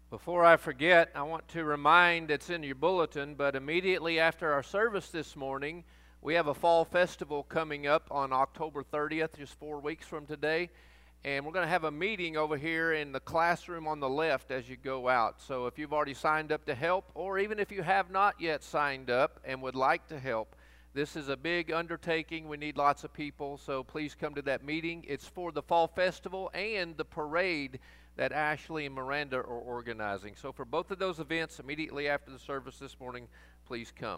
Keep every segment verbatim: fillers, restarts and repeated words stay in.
Before I forget, I want to remind, it's in your bulletin, but immediately after our service this morning, we have a fall festival coming up on October thirtieth, just four weeks from today. And we're going to have a meeting over here in the classroom on the left as you go out. So if you've already signed up to help, or even if you have not yet signed up and would like to help, this is a big undertaking. We need lots of people, so please come to that meeting. It's for the fall festival and the parade that Ashley and Miranda are organizing. So for both of those events, immediately after the service this morning, please come.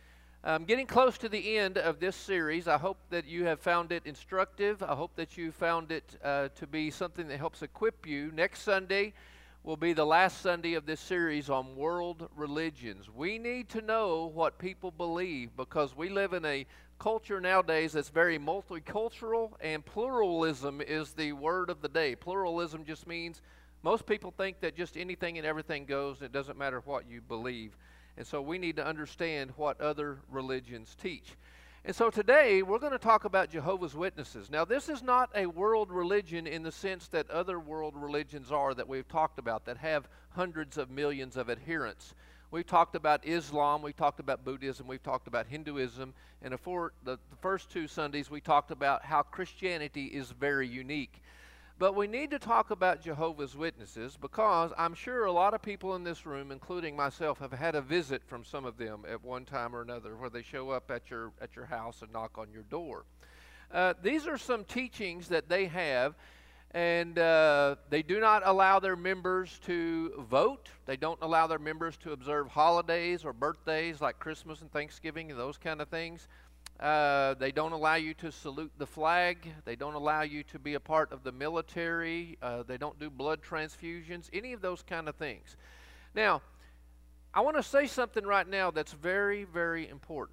Um, getting close to the end of this series, I hope that you have found it instructive. I hope that you found it uh, to be something that helps equip you. Next Sunday will be the last Sunday of this series on world religions. We need to know what people believe because we live in a culture nowadays that's very multicultural, and pluralism is the word of the day. Pluralism just means most people think that just anything and everything goes, and it doesn't matter what you believe. And so we need to understand what other religions teach. And so today we're going to talk about Jehovah's Witnesses. Now, this is not a world religion in the sense that other world religions are that we've talked about that have hundreds of millions of adherents. We've talked about Islam, we've talked about Buddhism, we've talked about Hinduism, and for the, the first two Sundays we talked about how Christianity is very unique. But we need to talk about Jehovah's Witnesses because I'm sure a lot of people in this room, including myself, have had a visit from some of them at one time or another where they show up at your, at your house and knock on your door. Uh, these are some teachings that they have. And uh, they do not allow their members to vote. They don't allow their members to observe holidays or birthdays like Christmas and Thanksgiving and those kind of things. Uh, they don't allow you to salute the flag. They don't allow you to be a part of the military. Uh, they don't do blood transfusions, any of those kind of things. Now, I want to say something right now that's very, very important,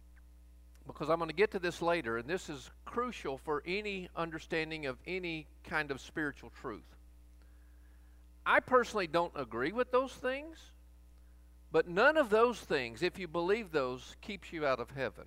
because I'm going to get to this later, and this is crucial for any understanding of any kind of spiritual truth. I personally don't agree with those things, but none of those things, if you believe those, keeps you out of heaven.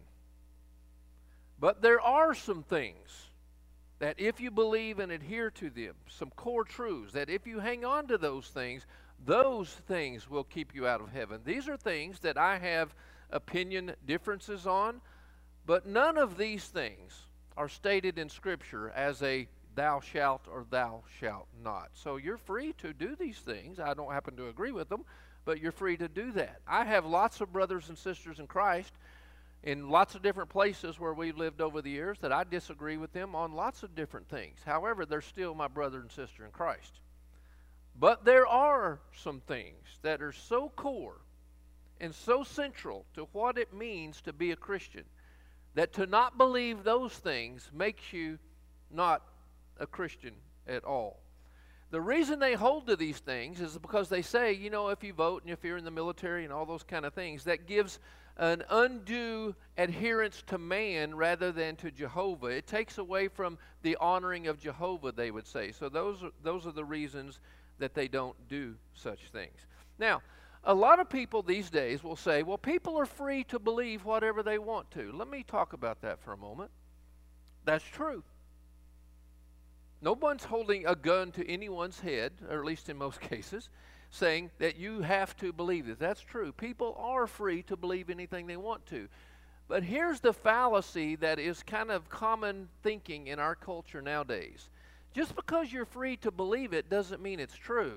But there are some things that if you believe and adhere to them, some core truths, that if you hang on to those things, those things will keep you out of heaven. These are things that I have opinion differences on, but none of these things are stated in Scripture as a thou shalt or thou shalt not. So you're free to do these things. I don't happen to agree with them, but you're free to do that. I have lots of brothers and sisters in Christ in lots of different places where we've lived over the years that I disagree with them on lots of different things. However, they're still my brother and sister in Christ. But there are some things that are so core and so central to what it means to be a Christian that to not believe those things makes you not a Christian at all. The reason they hold to these things is because they say, you know, if you vote and if you're in the military and all those kind of things, that gives an undue adherence to man rather than to Jehovah. It takes away from the honoring of Jehovah, they would say. So those are, those are the reasons that they don't do such things. Now, a lot of people these days will say, well, people are free to believe whatever they want to. Let me talk about that for a moment. That's true. No one's holding a gun to anyone's head, or at least in most cases, saying that you have to believe it. That's true. People are free to believe anything they want to. But here's the fallacy that is kind of common thinking in our culture nowadays. Just because you're free to believe it doesn't mean it's true.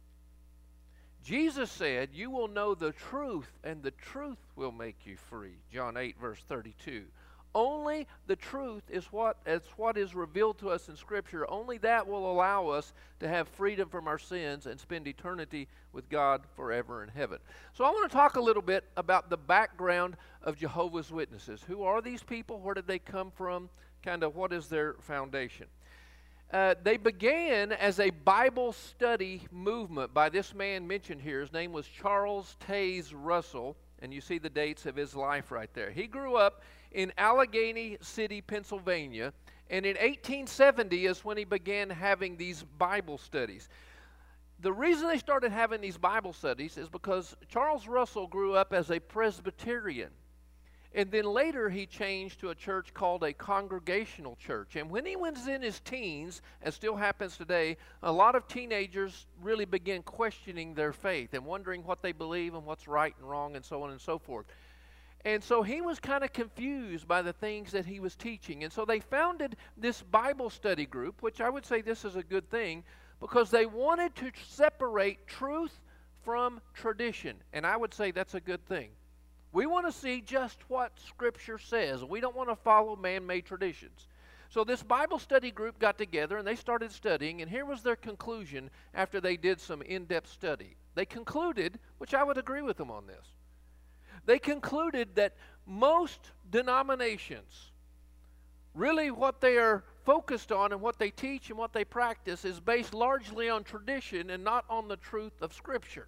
Jesus said, you will know the truth, and the truth will make you free. John eight, verse thirty-two. Only the truth is what, is what is revealed to us in Scripture. Only that will allow us to have freedom from our sins and spend eternity with God forever in heaven. So I want to talk a little bit about the background of Jehovah's Witnesses. Who are these people? Where did they come from? Kind of what is their foundation? Uh, they began as a Bible study movement by this man mentioned here. His name was Charles Taze Russell, and you see the dates of his life right there. He grew up in Allegheny City, Pennsylvania, and in eighteen seventy is when he began having these Bible studies. The reason they started having these Bible studies is because Charles Russell grew up as a Presbyterian. And then later he changed to a church called a Congregational church. And when he was in his teens, as still happens today, a lot of teenagers really begin questioning their faith and wondering what they believe and what's right and wrong and so on and so forth. And so he was kind of confused by the things that he was teaching. And so they founded this Bible study group, which I would say this is a good thing, because they wanted to separate truth from tradition. And I would say that's a good thing. We want to see just what Scripture says. We don't want to follow man-made traditions. So this Bible study group got together and they started studying, and here was their conclusion after they did some in-depth study. They concluded, which I would agree with them on this, they concluded that most denominations, really what they are focused on and what they teach and what they practice is based largely on tradition and not on the truth of Scripture.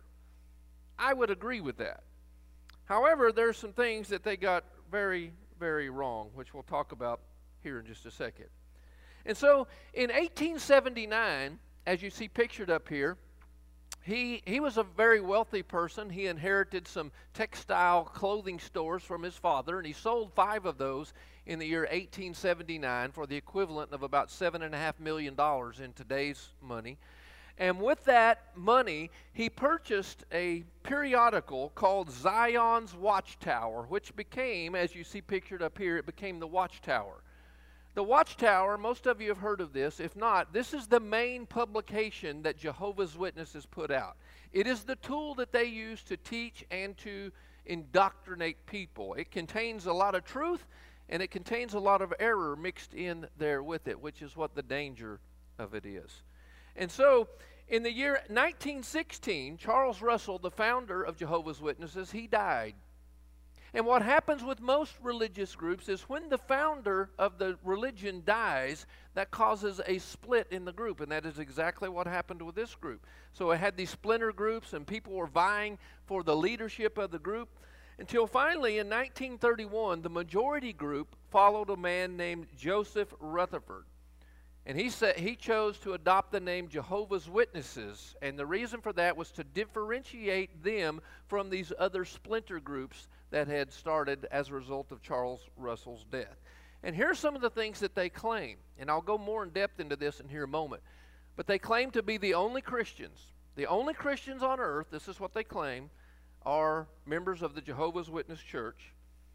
I would agree with that. However, there's some things that they got very, very wrong, which we'll talk about here in just a second. And so in eighteen seventy-nine, as you see pictured up here, he, he was a very wealthy person. He inherited some textile clothing stores from his father, and he sold five of those in the year eighteen seventy-nine for the equivalent of about seven point five million dollars in today's money. And with that money, he purchased a periodical called Zion's Watchtower, which became, as you see pictured up here, it became the Watchtower. The Watchtower, most of you have heard of this. If not, this is the main publication that Jehovah's Witnesses put out. It is the tool that they use to teach and to indoctrinate people. It contains a lot of truth, and it contains a lot of error mixed in there with it, which is what the danger of it is. And so, in the year nineteen sixteen, Charles Russell, the founder of Jehovah's Witnesses, he died. And what happens with most religious groups is when the founder of the religion dies, that causes a split in the group, and that is exactly what happened with this group. So it had these splinter groups, and people were vying for the leadership of the group, until finally in nineteen thirty-one, the majority group followed a man named Joseph Rutherford. And he said he chose to adopt the name Jehovah's Witnesses, and the reason for that was to differentiate them from these other splinter groups that had started as a result of Charles Russell's death. And here's some of the things that they claim, and I'll go more in depth into this in here a moment. But they claim to be the only Christians, the only Christians on earth, this is what they claim, are members of the Jehovah's Witness Church.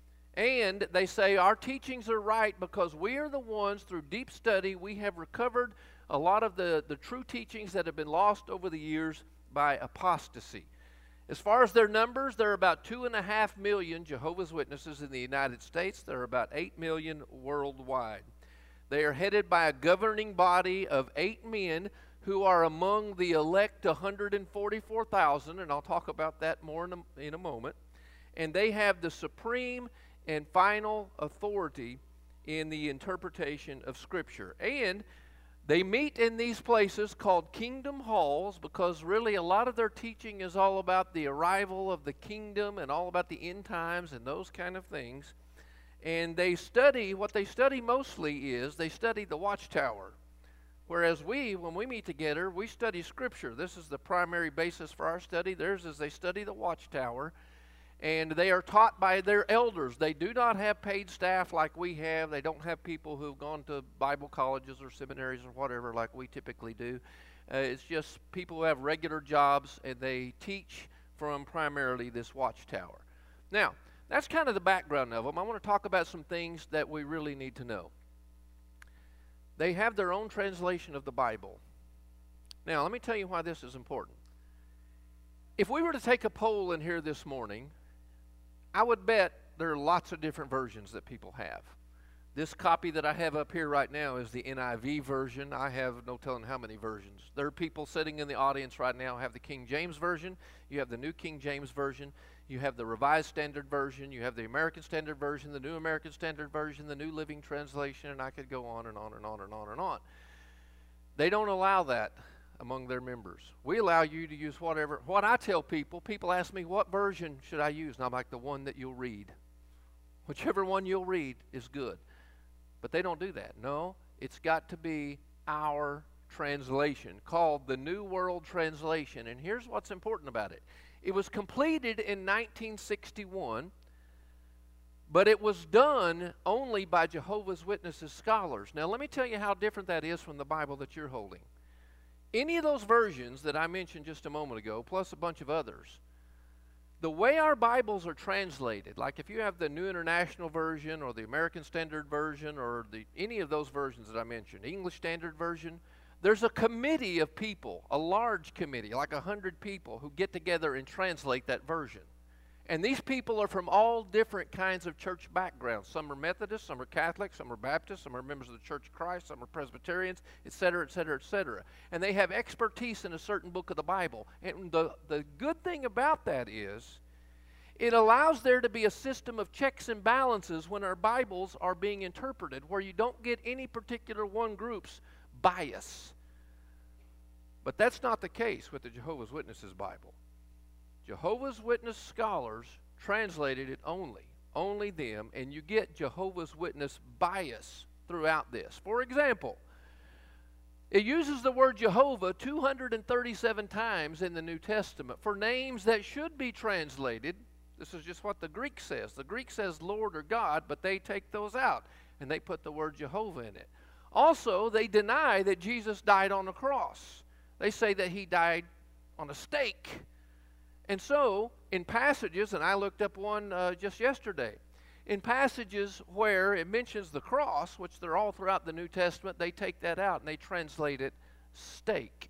And they say our teachings are right because we are the ones, through deep study, we have recovered a lot of the, the true teachings that have been lost over the years by apostasy. As far as their numbers, there are about two and a half million Jehovah's Witnesses in the United States. There are about eight million worldwide. They are headed by a governing body of eight men who are among the elect one hundred forty-four thousand, and I'll talk about that more in a, in a moment. And they have the supreme and final authority in the interpretation of Scripture. And they meet in these places called kingdom halls because really a lot of their teaching is all about the arrival of the kingdom and all about the end times and those kind of things. And they study, what they study mostly is they study the Watchtower. Whereas we, when we meet together, we study Scripture. This is the primary basis for our study. Theirs is they study the Watchtower. And they are taught by their elders. They do not have paid staff like we have. They don't have people who have gone to Bible colleges or seminaries or whatever like we typically do. Uh, it's just people who have regular jobs, and they teach from primarily this Watchtower. Now, that's kind of the background of them. I want to talk about some things that we really need to know. They have their own translation of the Bible. Now, let me tell you why this is important. If we were to take a poll in here this morning, I would bet there are lots of different versions that people have. This copy that I have up here right now is the N I V version. I have no telling how many versions. There are people sitting in the audience right now who have the King James Version. You have the New King James Version. You have the Revised Standard Version. You have the American Standard Version, the New American Standard Version, the New Living Translation, and I could go on and on and on and on and on. They don't allow that among their members. We allow you to use whatever. What I tell people, people ask me, what version should I use? And I'm like, the one that you'll read. Whichever one you'll read is good. But they don't do that. No, it's got to be our translation, called the New World Translation. And here's what's important about it. It was completed in nineteen sixty-one, but it was done only by Jehovah's Witnesses scholars. Now, let me tell you how different that is from the Bible that you're holding. Any of those versions that I mentioned just a moment ago, plus a bunch of others, the way our Bibles are translated, like if you have the New International Version or the American Standard Version or the, any of those versions that I mentioned, English Standard Version, there's a committee of people, a large committee, like a hundred people, who get together and translate that version. And these people are from all different kinds of church backgrounds. Some are Methodist, some are Catholic, some are Baptist, some are members of the Church of Christ, some are Presbyterians, et cetera, et cetera, et cetera. And they have expertise in a certain book of the Bible. And the, the good thing about that is it allows there to be a system of checks and balances when our Bibles are being interpreted, where you don't get any particular one group's bias. But that's not the case with the Jehovah's Witnesses Bible. Jehovah's Witness scholars translated it only, only them, and you get Jehovah's Witness bias throughout this. For example, it uses the word Jehovah two hundred thirty-seven times in the New Testament for names that should be translated. This is just what the Greek says. The Greek says Lord or God, but they take those out, and they put the word Jehovah in it. Also, they deny that Jesus died on the cross. They say that he died on a stake. And so, in passages, and I looked up one uh, just yesterday, in passages where it mentions the cross, which they're all throughout the New Testament, they take that out and they translate it stake.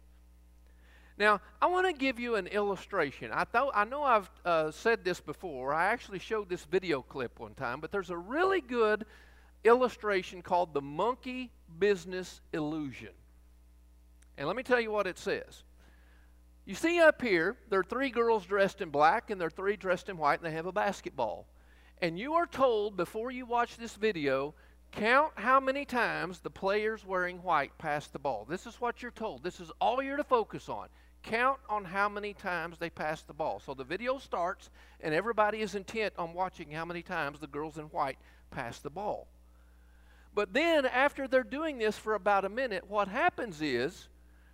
Now, I want to give you an illustration. I, thought, I know I've uh, said this before. I actually showed this video clip one time, but there's a really good illustration called the monkey business illusion. And let me tell you what it says. You see up here, there are three girls dressed in black, and there are three dressed in white, and they have a basketball. And you are told before you watch this video, count how many times the players wearing white pass the ball. This is what you're told. This is all you're to focus on. Count on how many times they pass the ball. So the video starts, and everybody is intent on watching how many times the girls in white pass the ball. But then, after they're doing this for about a minute, what happens is,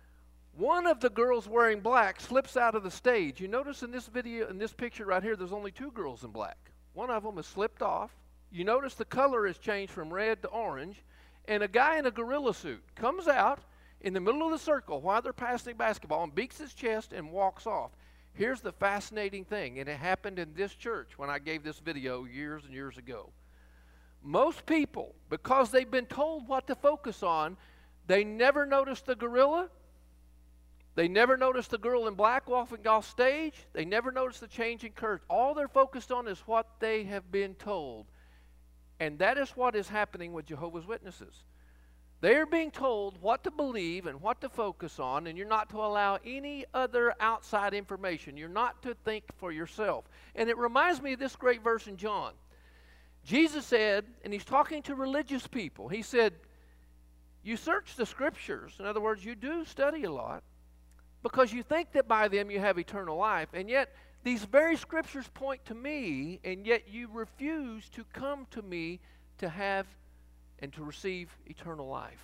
one of the girls wearing black slips out of the stage. You notice in this video, in this picture right here, there's only two girls in black. One of them has slipped off. You notice the color has changed from red to orange. And a guy in a gorilla suit comes out in the middle of the circle while they're passing basketball and beats his chest and walks off. Here's the fascinating thing, and it happened in this church when I gave this video years and years ago. Most people, because they've been told what to focus on, they never notice the gorilla. They never notice the girl in black walking off stage. They never notice the change in curves. All they're focused on is what they have been told. And that is what is happening with Jehovah's Witnesses. They are being told what to believe and what to focus on, and you're not to allow any other outside information. You're not to think for yourself. And it reminds me of this great verse in John. Jesus said, and he's talking to religious people, he said, you search the scriptures. In other words, you do study a lot, because you think that by them you have eternal life, and yet these very scriptures point to me, and yet you refuse to come to me to have and to receive eternal life.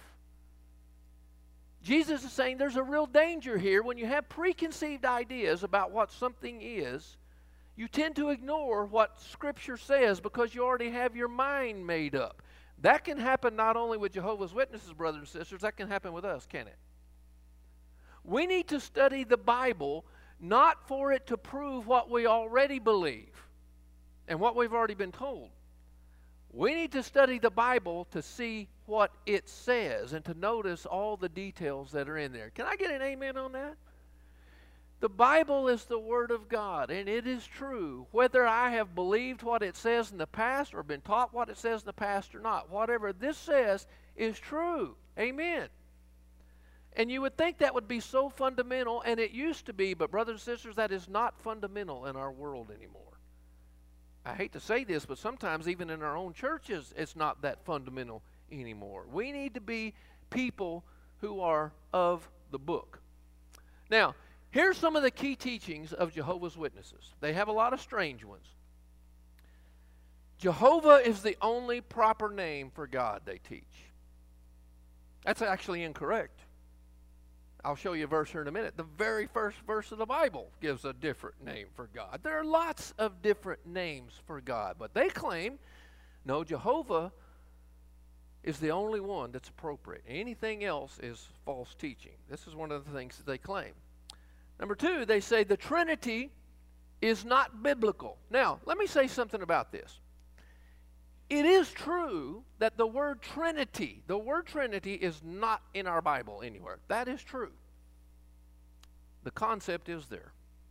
Jesus is saying there's a real danger here. When you have preconceived ideas about what something is, you tend to ignore what Scripture says because you already have your mind made up. That can happen not only with Jehovah's Witnesses, brothers and sisters, that can happen with us, can it? We need to study the Bible not for it to prove what we already believe and what we've already been told. We need to study the Bible to see what it says and to notice all the details that are in there. Can I get an amen on that? The Bible is the Word of God, and it is true. Whether I have believed what it says in the past or been taught what it says in the past or not, whatever this says is true. Amen. And you would think that would be so fundamental, and it used to be, but brothers and sisters, that is not fundamental in our world anymore. I hate to say this, but sometimes even in our own churches, it's not that fundamental anymore. We need to be people who are of the book. Now, here's some of the key teachings of Jehovah's Witnesses. They have a lot of strange ones. Jehovah is the only proper name for God, they teach. That's actually incorrect. I'll show you a verse here in a minute. The very first verse of the Bible gives a different name for God. There are lots of different names for God, but they claim No, Jehovah is the only one that's appropriate. Anything else is false teaching. This is one of the things that they claim. Number two, they say the Trinity is not biblical. Now, let me say something about this. It is true that the word Trinity, the word Trinity is not in our Bible anywhere. That is true. The concept is there.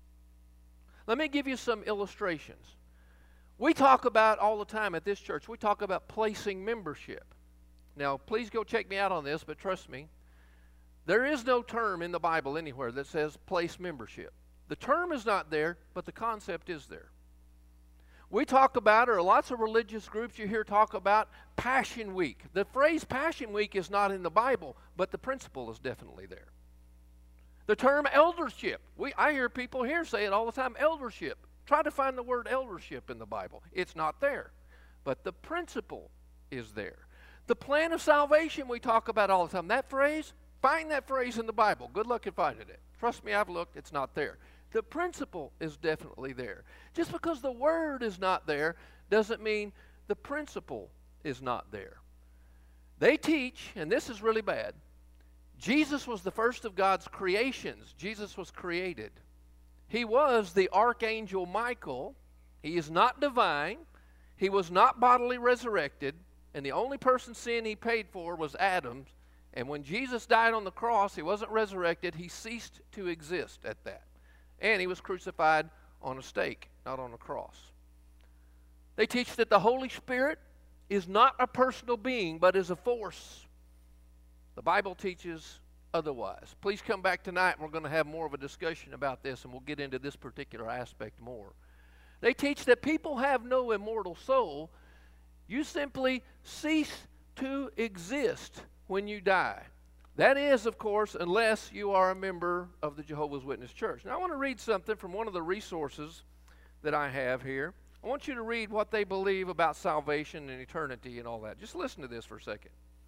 Let me give you some illustrations. We talk about all the time at this church, we talk about placing membership. Now, please go check me out on this, but trust me, there is no term in the Bible anywhere that says place membership. The term is not there, but the concept is there. We talk about, or lots of religious groups you hear talk about, Passion Week. The phrase Passion Week is not in the Bible, but the principle is definitely there. The term eldership. We, I hear people here say it all the time, eldership. Try to find the word eldership in the Bible. It's not there, but the principle is there. The plan of salvation we talk about all the time. That phrase, find that phrase in the Bible. Good luck in finding it. Trust me, I've looked. It's not there. The principle is definitely there. Just because the word is not there doesn't mean the principle is not there. They teach, and this is really bad, Jesus was the first of God's creations. Jesus was created. He was the archangel Michael. He is not divine. He was not bodily resurrected. And the only person's sin he paid for was Adam's. And when Jesus died on the cross, he wasn't resurrected. He ceased to exist at that. And he was crucified on a stake, not on a cross. They teach that the Holy Spirit is not a personal being, but is a force. The Bible teaches otherwise. Please come back tonight, and we're going to have more of a discussion about this, and we'll get into this particular aspect more. They teach that people have no immortal soul. You simply cease to exist when you die. That is, of course, unless you are a member of the Jehovah's Witness Church. Now, I want to read something from one of the resources that I have here. I want you to read what they believe about salvation and eternity and all that. Just listen to this for a second.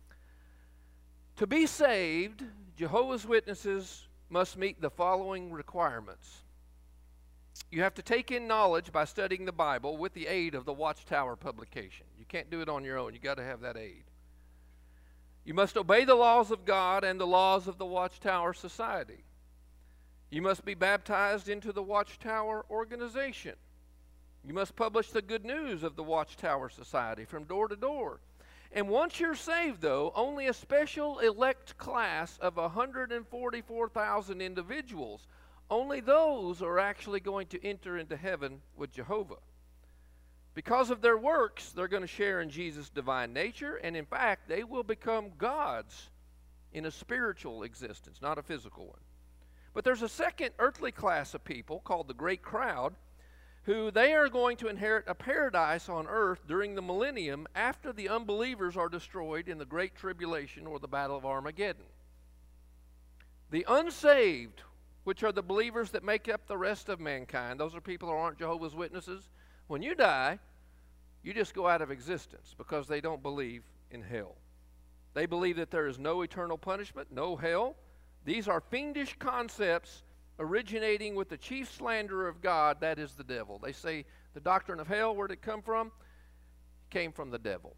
To be saved, Jehovah's Witnesses must meet the following requirements. You have to take in knowledge by studying the Bible with the aid of the Watchtower publication. You can't do it on your own. You've got to have that aid. You must obey the laws of God and the laws of the Watchtower Society. You must be baptized into the Watchtower organization. You must publish the good news of the Watchtower Society from door to door. And once you're saved, though, only a special elect class of one hundred forty-four thousand individuals, only those are actually going to enter into heaven with Jehovah. Because of their works, they're going to share in Jesus' divine nature, and in fact, they will become gods in a spiritual existence, not a physical one. But there's a second earthly class of people called the Great Crowd, who they are going to inherit a paradise on earth during the millennium after the unbelievers are destroyed in the Great Tribulation or the Battle of Armageddon. The unsaved, which are the believers that make up the rest of mankind, those are people who aren't Jehovah's Witnesses. When you die, you just go out of existence because they don't believe in hell. They believe that there is no eternal punishment, no hell. These are fiendish concepts originating with the chief slanderer of God, that is the devil. They say the doctrine of hell, where did it come from? It came from the devil.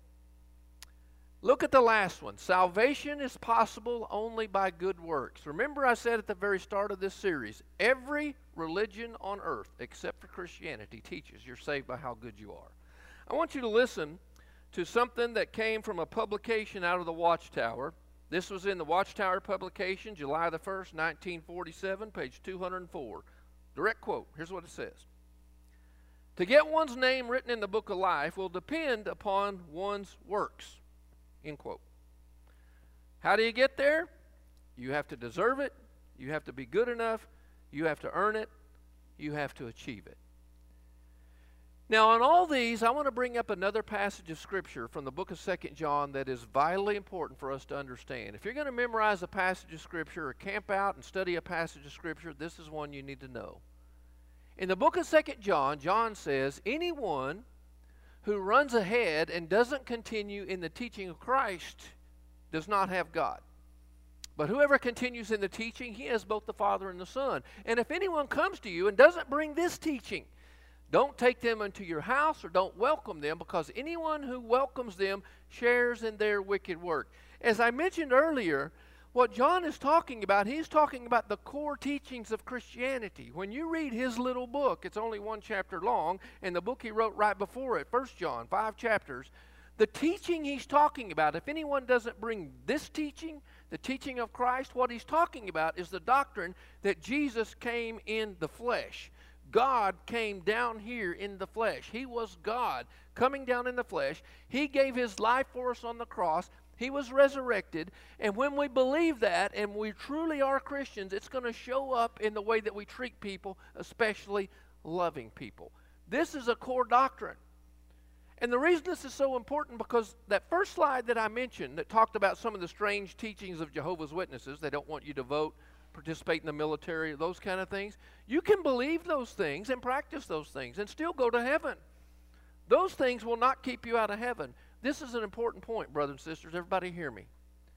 Look at the last one. Salvation is possible only by good works. Remember I said at the very start of this series, every religion on earth except for Christianity teaches you're saved by how good you are. I want you to listen to something that came from a publication out of the Watchtower. This was in the Watchtower publication, July the first, nineteen forty-seven, page two hundred four. Direct quote. Here's what it says. To get one's name written in the book of life will depend upon one's works. End quote. How do you get there? You have to deserve it. You have to be good enough. You have to earn it. You have to achieve it. Now, on all these, I want to bring up another passage of Scripture from the book of Second John that is vitally important for us to understand. If you're going to memorize a passage of Scripture or camp out and study a passage of Scripture, this is one you need to know. In the book of Second John, John says, anyone who runs ahead and doesn't continue in the teaching of Christ does not have God. But whoever continues in the teaching, he has both the Father and the Son. And if anyone comes to you and doesn't bring this teaching, Don't take them into your house or don't welcome them, because anyone who welcomes them shares in their wicked work. As I mentioned earlier, what John is talking about, he's talking about the core teachings of Christianity. When you read his little book, it's only one chapter long, and the book he wrote right before it, First John, five chapters, the teaching he's talking about, if anyone doesn't bring this teaching, the teaching of Christ, what he's talking about is the doctrine that Jesus came in the flesh. God came down here in the flesh. He was God coming down in the flesh. He gave his life for us on the cross. He was resurrected. And when we believe that and we truly are Christians, it's going to show up in the way that we treat people, especially loving people. This is a core doctrine. And the reason this is so important, because that first slide that I mentioned that talked about some of the strange teachings of Jehovah's Witnesses, they don't want you to vote, participate in the military, those kind of things. You can believe those things and practice those things and still go to heaven. Those things will not keep you out of heaven. This is an important point, brothers and sisters. Everybody hear me.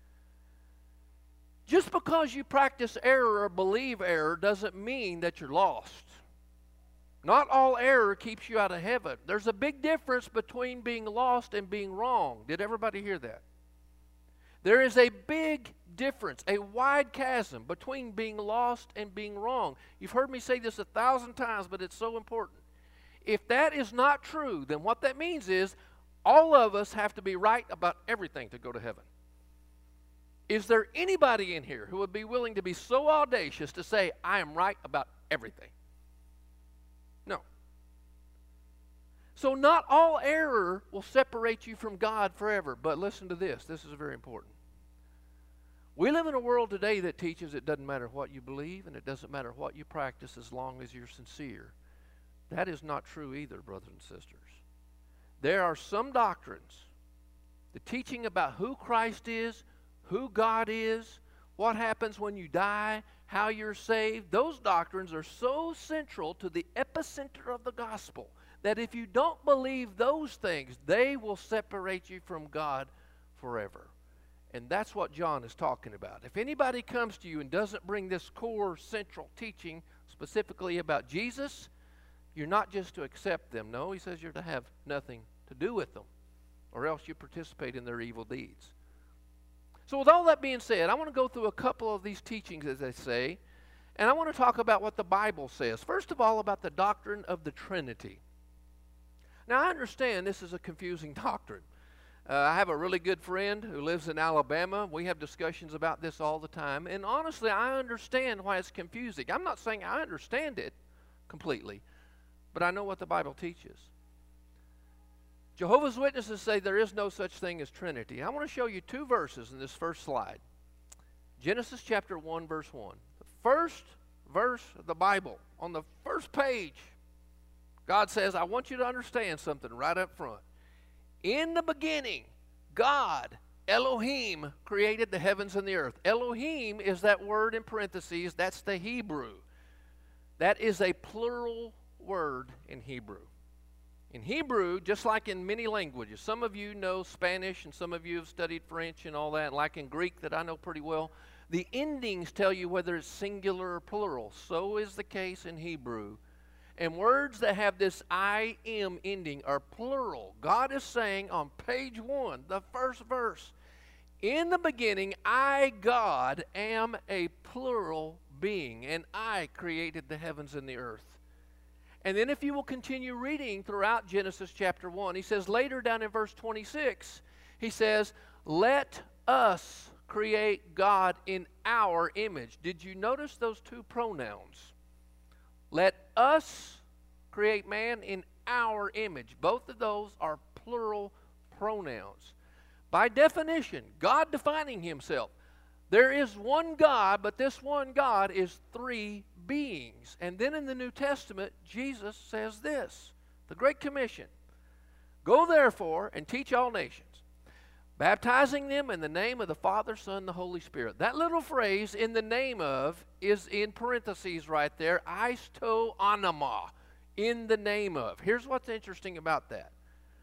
Just because you practice error or believe error doesn't mean that you're lost. Not all error keeps you out of heaven. There's a big difference between being lost and being wrong. Did everybody hear that? There is a big difference, a wide chasm between being lost and being wrong. You've heard me say this a thousand times, but it's so important. If that is not true, then what that means is all of us have to be right about everything to go to heaven. Is there anybody in here who would be willing to be so audacious to say, I am right about everything? No. So not all error will separate you from God forever. But listen to this. This is very important. We live in a world today that teaches it doesn't matter what you believe and it doesn't matter what you practice as long as you're sincere. That is not true either, brothers and sisters. There are some doctrines, the teaching about who Christ is, who God is, what happens when you die, how you're saved. Those doctrines are so central to the epicenter of the gospel that if you don't believe those things, they will separate you from God forever. And that's what John is talking about. If anybody comes to you and doesn't bring this core central teaching specifically about Jesus, you're not just to accept them. No, he says you're to have nothing to do with them, or else you participate in their evil deeds. So with all that being said, I want to go through a couple of these teachings, as they say, and I want to talk about what the Bible says. First of all, about the doctrine of the Trinity. Now, I understand this is a confusing doctrine. Uh, I have a really good friend who lives in Alabama. We have discussions about this all the time, and honestly, I understand why it's confusing. I'm not saying I understand it completely, but I know what the Bible teaches. Jehovah's Witnesses say there is no such thing as Trinity. I want to show you two verses in this first slide. Genesis chapter one, verse one. The first verse of the Bible, on the first page, God says, I want you to understand something right up front. In the beginning, God, Elohim, created the heavens and the earth. Elohim is that word in parentheses. That's the Hebrew. That is a plural word in Hebrew. In Hebrew, just like in many languages, some of you know Spanish and some of you have studied French and all that, like in Greek that I know pretty well, the endings tell you whether it's singular or plural. So is the case in Hebrew. And words that have this I am ending are plural. God is saying on page one, the first verse, in the beginning, I, God, am a plural being, and I created the heavens and the earth. And then if you will continue reading throughout Genesis chapter one, he says later down in verse twenty-six, he says, let us create God in our image. Did you notice those two pronouns? Let us create man in our image. Both of those are plural pronouns. By definition, God defining himself. There is one God, but this one God is three beings. And then in the New Testament, Jesus says this, the Great Commission. Go therefore and teach all nations, baptizing them in the name of the Father, Son, and the Holy Spirit. That little phrase, in the name of, is in parentheses right there, isto anima, in the name of. Here's what's interesting about that.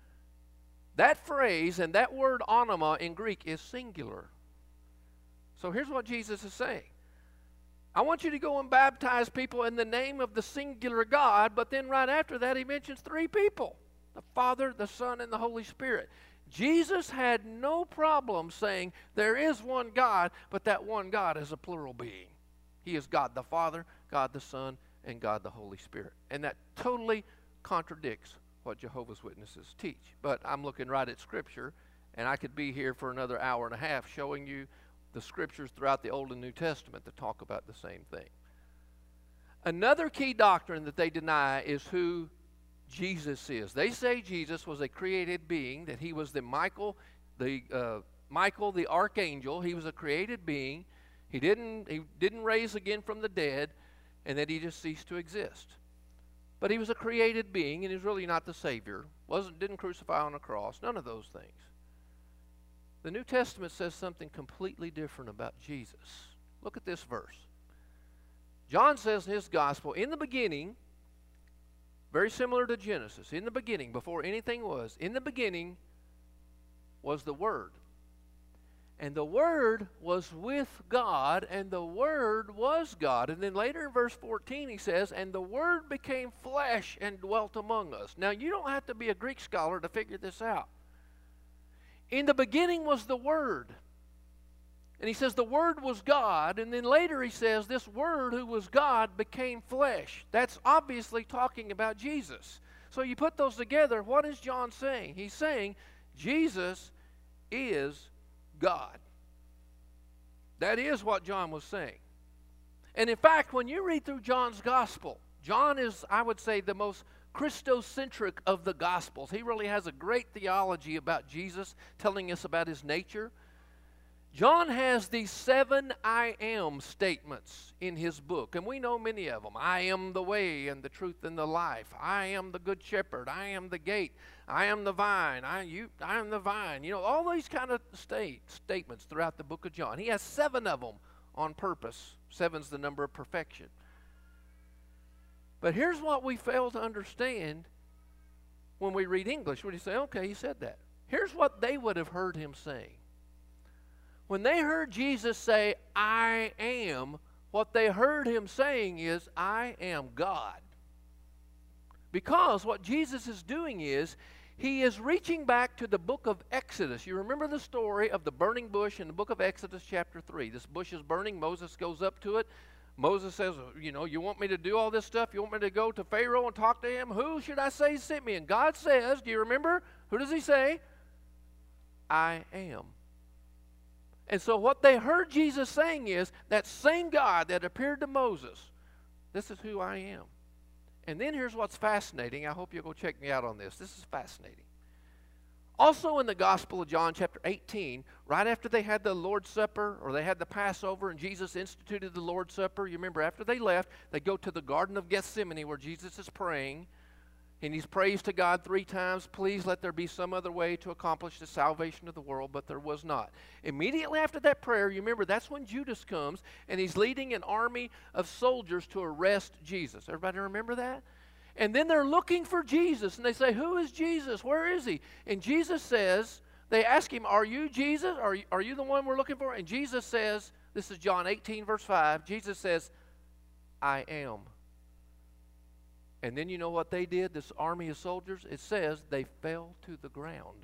That phrase and that word anima in Greek is singular. So here's what Jesus is saying. I want you to go and baptize people in the name of the singular God, but then right after that he mentions three people, the Father, the Son, and the Holy Spirit. Jesus had no problem saying there is one God, but that one God is a plural being. He is God the Father, God the Son, and God the Holy Spirit. And that totally contradicts what Jehovah's Witnesses teach. But I'm looking right at Scripture, and I could be here for another hour and a half showing you the Scriptures throughout the Old and New Testament that talk about the same thing. Another key doctrine that they deny is who Jesus is. They say Jesus was a created being, that he was the Michael, the uh, Michael the archangel. He was a created being. He didn't, he didn't raise again from the dead, and that he just ceased to exist. But he was a created being, and he's really not the Savior. Wasn't, didn't crucify on a cross. None of those things. The New Testament says something completely different about Jesus. Look at this verse. John says in his gospel, in the beginning, very similar to Genesis, in the beginning, before anything was, in the beginning was the Word. And the Word was with God, and the Word was God. And then later in verse fourteen he says, and the Word became flesh and dwelt among us. Now you don't have to be a Greek scholar to figure this out. In the beginning was the Word. And he says the Word was God, and then later he says this Word who was God became flesh. That's obviously talking about Jesus. So you put those together, what is John saying? He's saying Jesus is God. That is what John was saying. And in fact, when you read through John's gospel, John is, I would say, the most Christocentric of the Gospels. He really has a great theology about Jesus, telling us about his nature. John has these seven I am statements in his book, and we know many of them. I am the way and the truth and the life. I am the good shepherd. I am the gate. I am the vine. I, you, I am the vine. You know, all these kind of state, statements throughout the book of John. He has seven of them on purpose. Seven's the number of perfection. But here's what we fail to understand when we read English. When you say, okay, he said that. Here's what they would have heard him saying. When they heard Jesus say, I am, what they heard him saying is, I am God. Because what Jesus is doing is, he is reaching back to the book of Exodus. You remember the story of the burning bush in the book of Exodus chapter three. This bush is burning. Moses goes up to it. Moses says, you know, you want me to do all this stuff? You want me to go to Pharaoh and talk to him? Who should I say sent me? And God says, do you remember? Who does he say? I am. And so what they heard Jesus saying is, that same God that appeared to Moses, this is who I am. And then here's what's fascinating. I hope you'll go check me out on this. This is fascinating. Also in the Gospel of John chapter eighteen, right after they had the Lord's Supper, or they had the Passover, and Jesus instituted the Lord's Supper, you remember after they left, they go to the Garden of Gethsemane where Jesus is praying, and he's prays to God three times, please let there be some other way to accomplish the salvation of the world, but there was not. Immediately after that prayer, you remember, that's when Judas comes, and he's leading an army of soldiers to arrest Jesus. Everybody remember that? And then they're looking for Jesus, and they say, who is Jesus? Where is he? And Jesus says, they ask him, are you Jesus? Are you, are you the one we're looking for? And Jesus says, this is John eighteen, verse five, Jesus says, I am. And then you know what they did, this army of soldiers? It says they fell to the ground.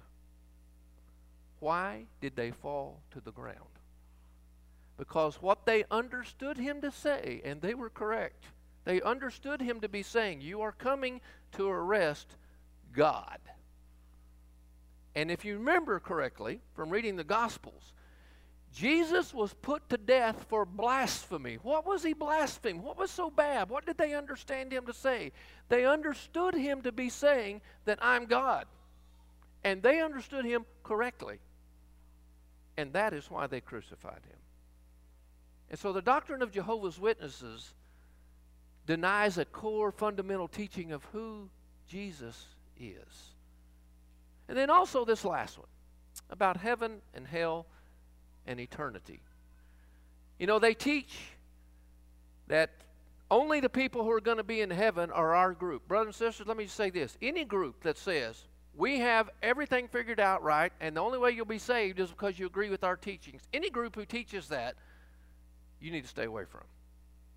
Why did they fall to the ground? Because what they understood him to say, and they were correct, they understood him to be saying, you are coming to arrest God. And if you remember correctly from reading the Gospels, Jesus was put to death for blasphemy. What was he blaspheming? What was so bad? What did they understand him to say? They understood him to be saying that I'm God. And they understood him correctly. And that is why they crucified him. And so the doctrine of Jehovah's Witnesses denies a core fundamental teaching of who Jesus is. And then also this last one, about heaven and hell and eternity. You know, they teach that only the people who are going to be in heaven are our group. Brothers and sisters, let me just say this. Any group that says, we have everything figured out right, and the only way you'll be saved is because you agree with our teachings, any group who teaches that, you need to stay away from.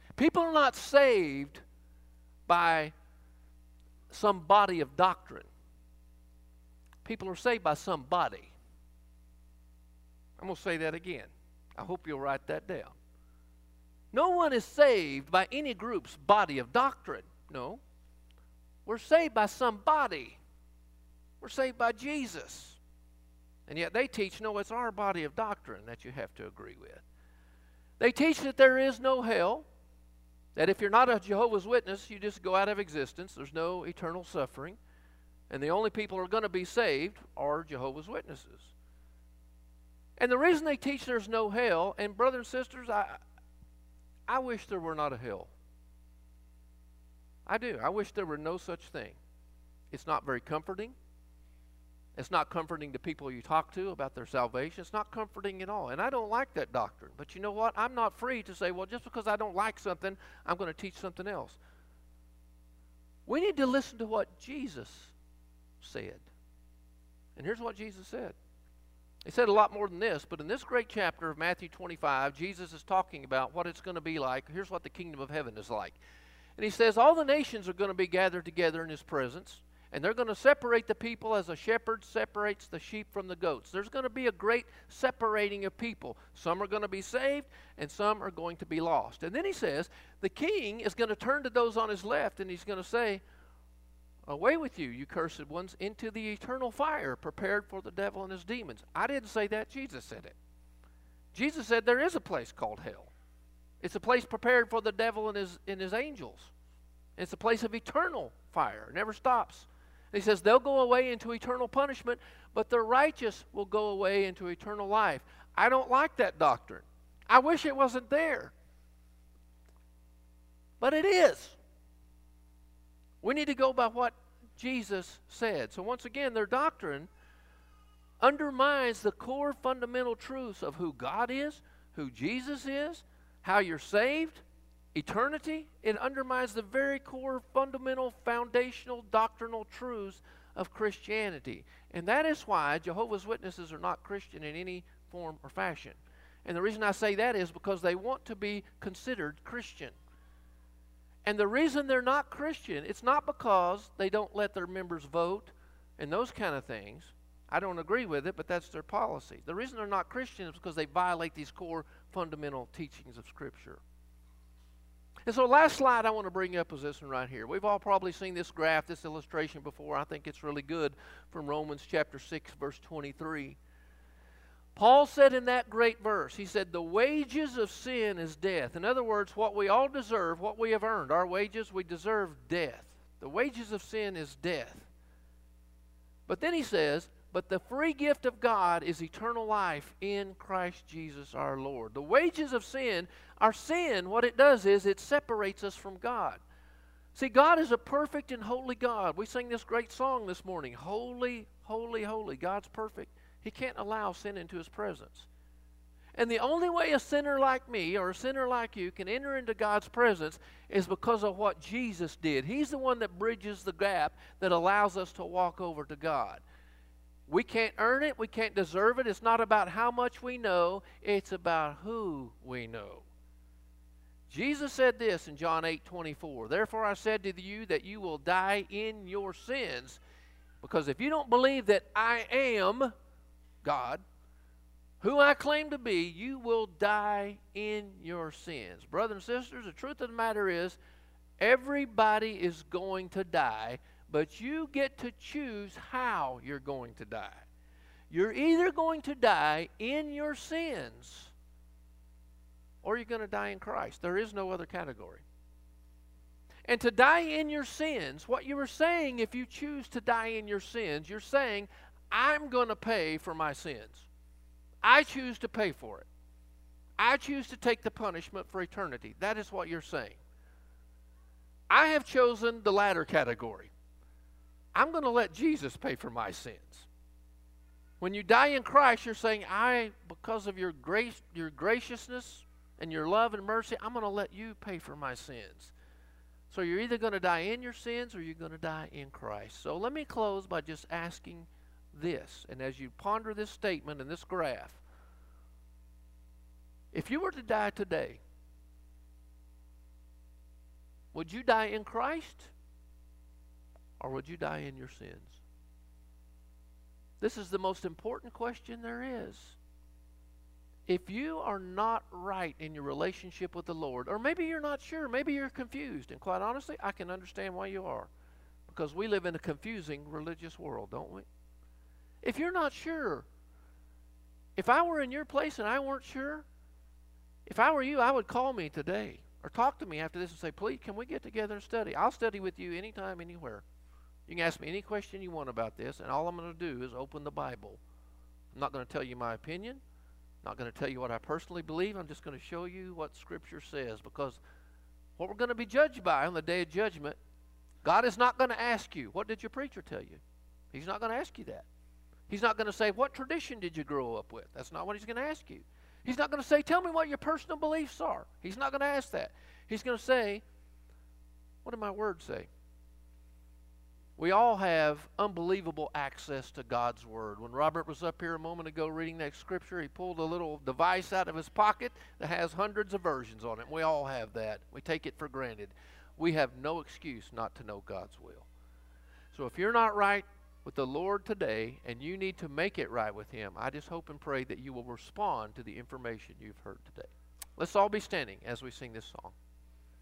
People are not saved by some body of doctrine. People are saved by somebody. I'm going to say that again. I hope you'll write that down. No one is saved by any group's body of doctrine. No. We're saved by somebody. We're saved by Jesus. And yet they teach, no, it's our body of doctrine that you have to agree with. They teach that there is no hell, that if you're not a Jehovah's Witness, you just go out of existence. There's no eternal suffering. And the only people who are going to be saved are Jehovah's Witnesses. And the reason they teach there's no hell, and brothers and sisters, I, I wish there were not a hell. I do. I wish there were no such thing. It's not very comforting. It's not comforting to people you talk to about their salvation. It's not comforting at all. And I don't like that doctrine. But you know what? I'm not free to say, well, just because I don't like something, I'm going to teach something else. We need to listen to what Jesus said. And here's what Jesus said. He said a lot more than this, but in this great chapter of Matthew twenty-five, Jesus is talking about what it's going to be like. Here's what the kingdom of heaven is like. And he says all the nations are going to be gathered together in his presence, and they're going to separate the people as a shepherd separates the sheep from the goats. There's going to be a great separating of people. Some are going to be saved, and some are going to be lost. And then he says the king is going to turn to those on his left, and he's going to say, away with you, you cursed ones, into the eternal fire prepared for the devil and his demons. I didn't say that. Jesus said it. Jesus said there is a place called hell. It's a place prepared for the devil and his, and his angels. It's a place of eternal fire. It never stops. And he says they'll go away into eternal punishment, but the righteous will go away into eternal life. I don't like that doctrine. I wish it wasn't there. But it is. We need to go by what Jesus said. So once again, their doctrine undermines the core fundamental truths of who God is, who Jesus is, how you're saved, eternity. It undermines the very core fundamental foundational doctrinal truths of Christianity. And that is why Jehovah's Witnesses are not Christian in any form or fashion. And the reason I say that is because they want to be considered Christian. And the reason they're not Christian, it's not because they don't let their members vote and those kind of things. I don't agree with it, but that's their policy. The reason they're not Christian is because they violate these core fundamental teachings of Scripture. And so last slide I want to bring up is this one right here. We've all probably seen this graph, this illustration before. I think it's really good from Romans chapter six, verse twenty-three. Paul said in that great verse, he said, the wages of sin is death. In other words, what we all deserve, what we have earned, our wages, we deserve death. The wages of sin is death. But then he says, but the free gift of God is eternal life in Christ Jesus our Lord. The wages of sin, our sin, what it does is it separates us from God. See, God is a perfect and holy God. We sing this great song this morning, holy, holy, holy. God's perfect. He can't allow sin into his presence. And the only way a sinner like me or a sinner like you can enter into God's presence is because of what Jesus did. He's the one that bridges the gap that allows us to walk over to God. We can't earn it. We can't deserve it. It's not about how much we know. It's about who we know. Jesus said this in John eight twenty-four. Therefore I said to you that you will die in your sins. Because if you don't believe that I am God, who I claim to be, you will die in your sins. Brothers and sisters, the truth of the matter is, everybody is going to die, but you get to choose how you're going to die. You're either going to die in your sins, or you're going to die in Christ. There is no other category. And to die in your sins, what you are saying, if you choose to die in your sins, you're saying, I'm going to pay for my sins. I choose to pay for it. I choose to take the punishment for eternity. That is what you're saying. I have chosen the latter category. I'm going to let Jesus pay for my sins. When you die in Christ, you're saying, I, because of your grace, your graciousness and your love and mercy, I'm going to let you pay for my sins. So you're either going to die in your sins or you're going to die in Christ. So let me close by just asking this. And as you ponder this statement and this graph, if you were to die today, Would you die in Christ, or would you die in your sins? This is the most important question there is. If you are not right in your relationship with the Lord, or maybe you're not sure, maybe you're confused, and quite honestly, I can understand why you are, because we live in a confusing religious world, don't we? If you're not sure, if I were in your place and I weren't sure, if I were you, I would call me today, or talk to me after this and say, please, can we get together and study? I'll study with you anytime, anywhere. You can ask me any question you want about this, and all I'm going to do is open the Bible. I'm not going to tell you my opinion. I'm not going to tell you what I personally believe. I'm just going to show you what Scripture says, because what we're going to be judged by on the day of judgment, God is not going to ask you, what did your preacher tell you? He's not going to ask you that. He's not going to say, what tradition did you grow up with? That's not what he's going to ask you. He's not going to say, tell me what your personal beliefs are. He's not going to ask that. He's going to say, what did my word say? We all have unbelievable access to God's Word. When Robert was up here a moment ago reading that Scripture, he pulled a little device out of his pocket that has hundreds of versions on it. We all have that. We take it for granted. We have no excuse not to know God's will. So if you're not right with the Lord today and you need to make it right with Him, I just hope and pray that you will respond to the information you've heard today. Let's all be standing as we sing this song.